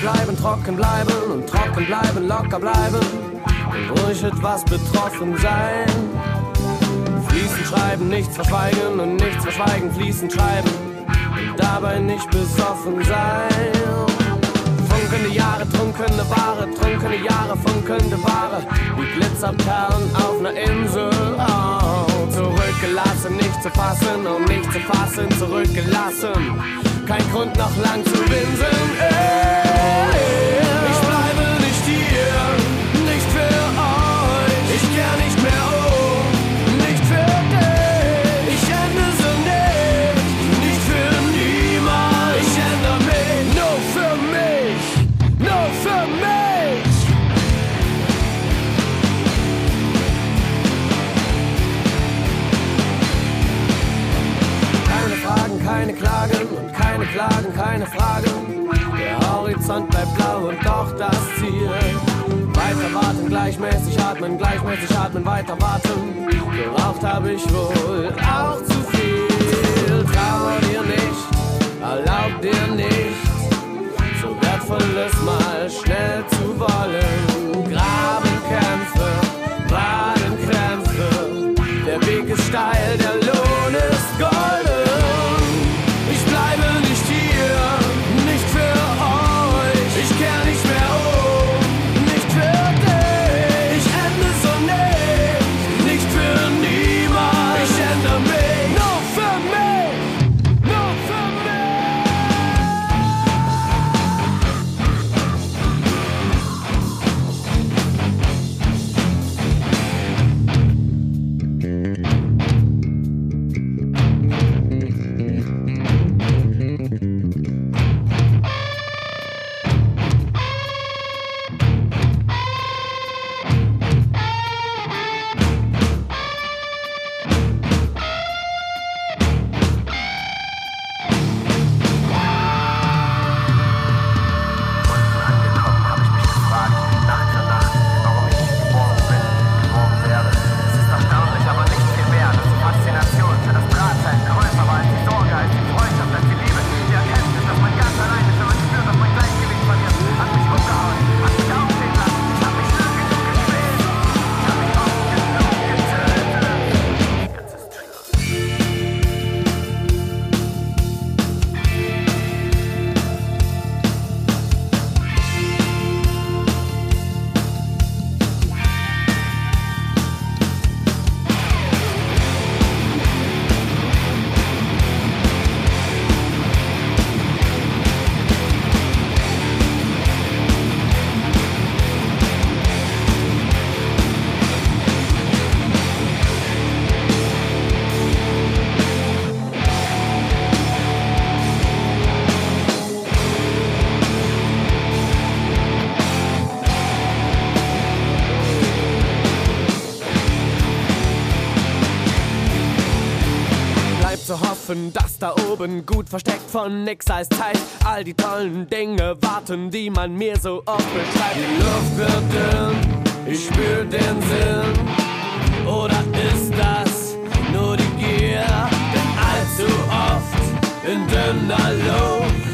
trocken bleiben und trocken bleiben, locker bleiben und ruhig etwas betroffen sein. Fließend schreiben, nichts verschweigen und nichts verschweigen, fließend schreiben und dabei nicht besoffen sein. Funkende Jahre, trunkene Ware, trunkene Jahre, funkelnde Ware, wie Glitzerperlen auf einer Insel. Oh, zurückgelassen, nicht zu fassen, um nicht zu fassen, zurückgelassen. Kein Grund noch lang zu winseln. Ich bleibe nicht hier, nicht für euch. Ich kehr nicht mehr um, nicht für dich. Ich ende so nicht für niemand. Ich ändere mich nur für mich, nur für mich. Keine Fragen, keine Klagen und keine Klagen, keine Fragen. Der Horizont bleibt blau und doch das Ziel. Weiter warten, gleichmäßig atmen, weiter warten. Geraucht hab ich wohl auch zu viel. Trauer dir nicht, erlaub dir nicht, so wertvolles mal schnell zu wollen. Grabenkämpfe, Wadenkrämpfe, der Weg ist steil, der Lohn ist golden. Ich bleibe nicht hier, nicht für euch. Ich kehr nicht mehr um, nicht für dich. Ich ende so nicht für niemand. Ich ändere mich nur für mich, nur für zu hoffen, dass da oben gut versteckt von nix als Zeit all die tollen Dinge warten, die man mir so oft beschreibt. Die Luft wird dünn, ich spür den Sinn. Oder ist das nur die Gier? Denn allzu oft in dünner Luft